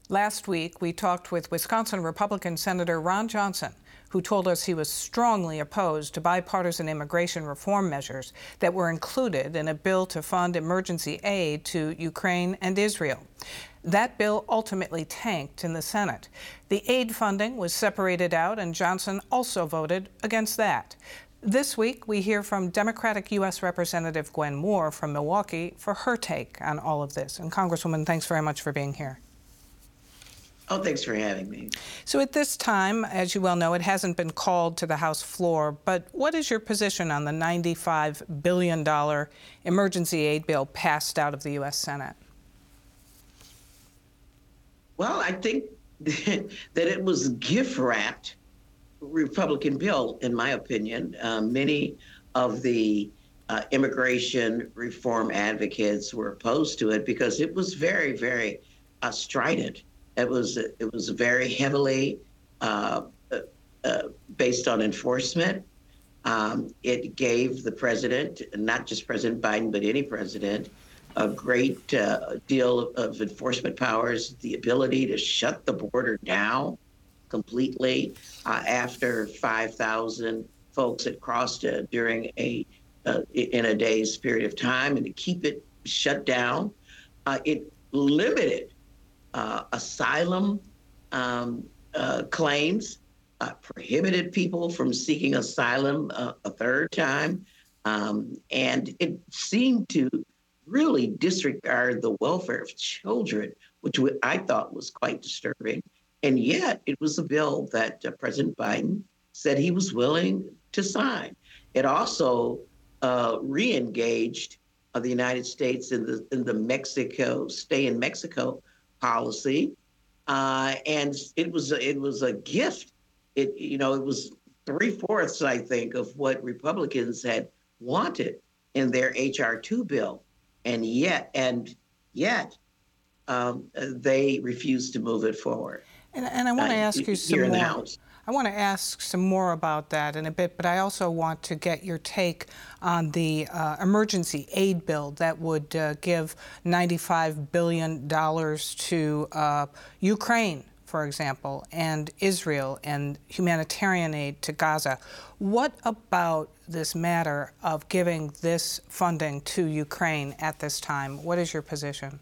Last week, we talked with Wisconsin Republican Senator Ron Johnson, who told us he was strongly opposed to bipartisan immigration reform measures that were included in a bill to fund emergency aid to Ukraine and Israel. That bill ultimately tanked in the Senate. The aid funding was separated out, and Johnson also voted against that. This week, we hear from Democratic U.S. Representative Gwen Moore from Milwaukee for her take on all of this. And Congresswoman, thanks very much for being here. Oh, thanks for having me. So at this time, as you well know, it hasn't been called to the House floor, but what is your position on the $95 billion emergency aid bill passed out of the U.S. Senate? Well, I think that it was gift-wrapped Republican bill, in my opinion. Many of the immigration reform advocates were opposed to it because it was very, very strident. It was very heavily based on enforcement. It gave the president, not just President Biden, but any president, a great deal of enforcement powers, the ability to shut the border down completely after 5,000 folks had crossed during in a day's period of time, and to keep it shut down. It limited asylum claims, prohibited people from seeking asylum a third time, and it seemed to really disregard the welfare of children, which I thought was quite disturbing. And yet it was a bill that President Biden said he was willing to sign. It also re-engaged the United States in the Mexico, stay in Mexico policy, and it was a gift. It was 3/4, I think, of what Republicans had wanted in their HR 2 bill, and yet they refused to move it forward. And I want to ask you some more. I want to ask some more about that in a bit, but I also want to get your take on the emergency aid bill that would give $95 billion to Ukraine, for example, and Israel, and humanitarian aid to Gaza. What about this matter of giving this funding to Ukraine at this time? What is your position?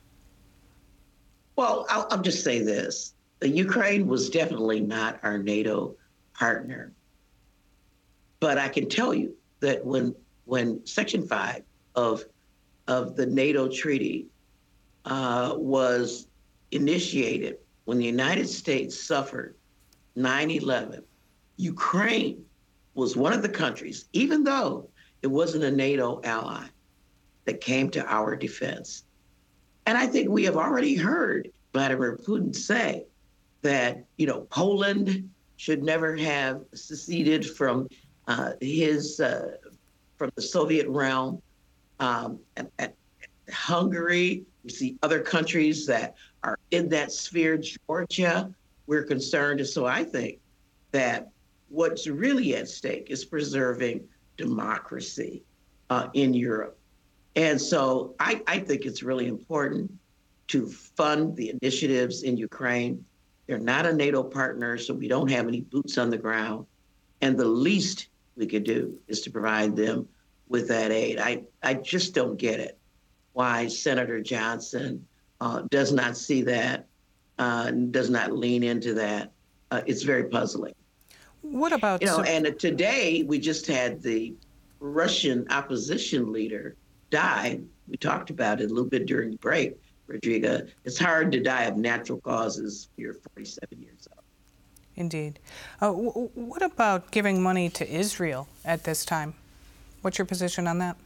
Well, I'll just say this. Ukraine was definitely not our NATO partner. But I can tell you that when Section 5 of the NATO treaty was initiated, when the United States suffered 9/11, Ukraine was one of the countries, even though it wasn't a NATO ally, that came to our defense. And I think we have already heard Vladimir Putin say that, Poland should never have seceded from from the Soviet realm. And Hungary, we see other countries that are in that sphere. Georgia, we're concerned. And so I think that what's really at stake is preserving democracy in Europe. And so I think it's really important to fund the initiatives in Ukraine. They're not a NATO partner, so we don't have any boots on the ground. And the least we could do is to provide them with that aid. I just don't get it, why Senator Johnson does not see that, does not lean into that. It's very puzzling. What about... And today we just had the Russian opposition leader die. We talked about it a little bit during the break. Rodrigo, it's hard to die of natural causes when you're 47 years old. Indeed. What about giving money to Israel at this time? What's your position on that?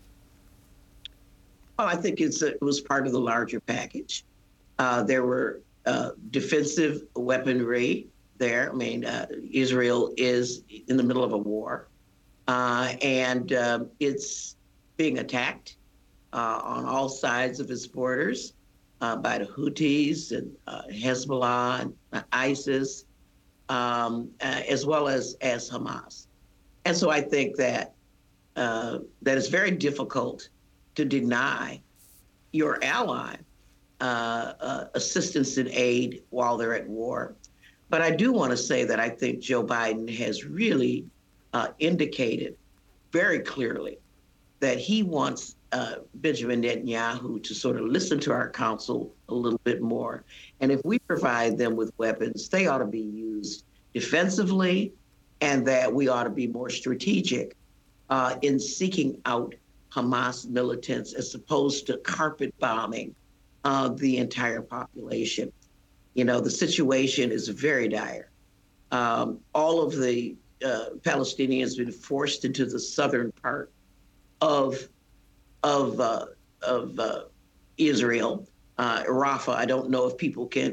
Well, I think it was part of the larger package. There were defensive weaponry there. I mean, Israel is in the middle of a war, and it's being attacked on all sides of its borders by the Houthis and Hezbollah and ISIS, as well as Hamas. And so I think that that it's very difficult to deny your ally assistance and aid while they're at war. But I do want to say that I think Joe Biden has really indicated very clearly that he wants Benjamin Netanyahu to sort of listen to our counsel a little bit more. And if we provide them with weapons, they ought to be used defensively, and that we ought to be more strategic in seeking out Hamas militants as opposed to carpet bombing the entire population. You know, the situation is very dire. All of the Palestinians have been forced into the southern part of Israel, Rafah. I don't know if people can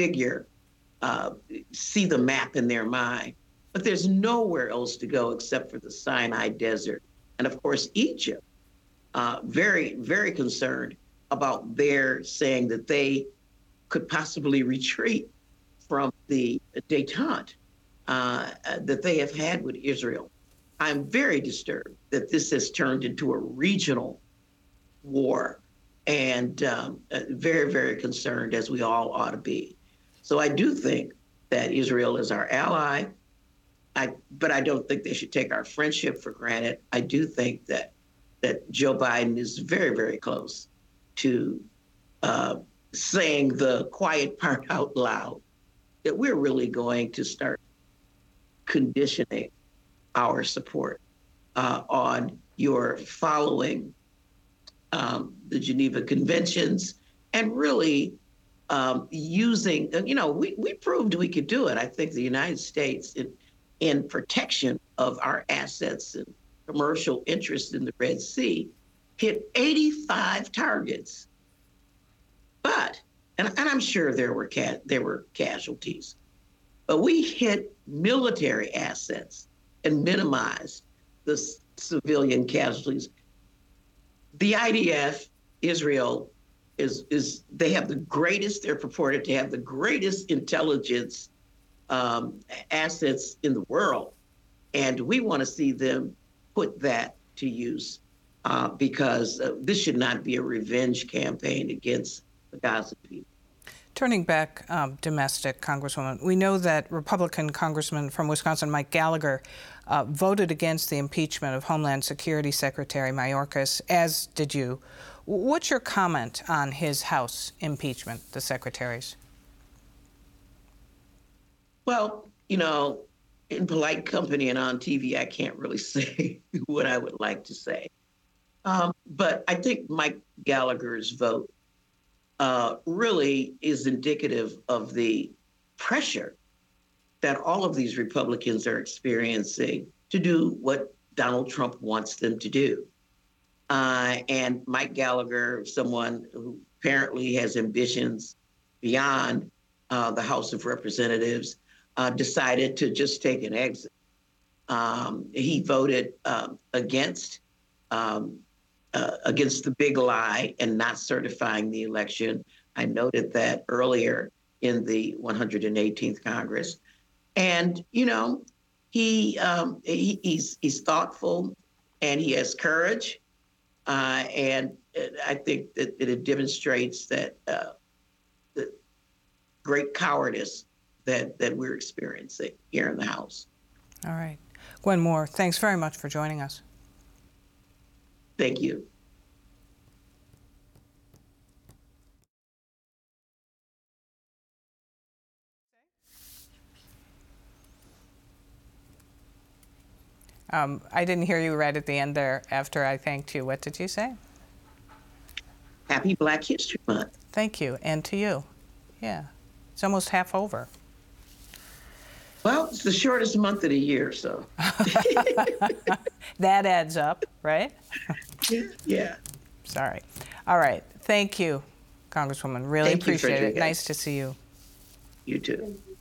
see the map in their mind, but there's nowhere else to go except for the Sinai Desert. And of course, Egypt, very, very concerned about their saying that they could possibly retreat from the détente that they have had with Israel. I'm very disturbed that this has turned into a regional war, and very, very concerned, as we all ought to be. So I do think that Israel is our ally, but I don't think they should take our friendship for granted. I do think that Joe Biden is very, very close to saying the quiet part out loud, that we're really going to start conditioning our support on your following the Geneva Conventions and really using, we proved we could do it. I think the United States in protection of our assets and commercial interests in the Red Sea hit 85 targets. But, and I'm sure there were casualties, but we hit military assets and minimized the civilian casualties. The IDF, Israel, they have the greatest, they're purported to have the greatest intelligence assets in the world. And we want to see them put that to use because this should not be a revenge campaign against the Gaza people. Turning back domestic, Congresswoman, we know that Republican Congressman from Wisconsin, Mike Gallagher, voted against the impeachment of Homeland Security Secretary Mayorkas, as did you. What's your comment on his House impeachment, the secretaries? Well, in polite company and on TV, I can't really say what I would like to say. But I think Mike Gallagher's vote really is indicative of the pressure that all of these Republicans are experiencing to do what Donald Trump wants them to do. And Mike Gallagher, someone who apparently has ambitions beyond the House of Representatives, decided to just take an exit. He voted against the big lie and not certifying the election. I noted that earlier in the 118th Congress. And, he's thoughtful and he has courage. And I think that it demonstrates that the great cowardice that we're experiencing here in the House. All right. Gwen Moore, thanks very much for joining us. Thank you. I didn't hear you right at the end there after I thanked you. What did you say? Happy Black History Month. Thank you. And to you. Yeah. It's almost half over. Well, it's the shortest month of the year, so. That adds up, right? Yeah. Sorry. All right. Thank you, Congresswoman. Really appreciate it. Nice to see you. You too.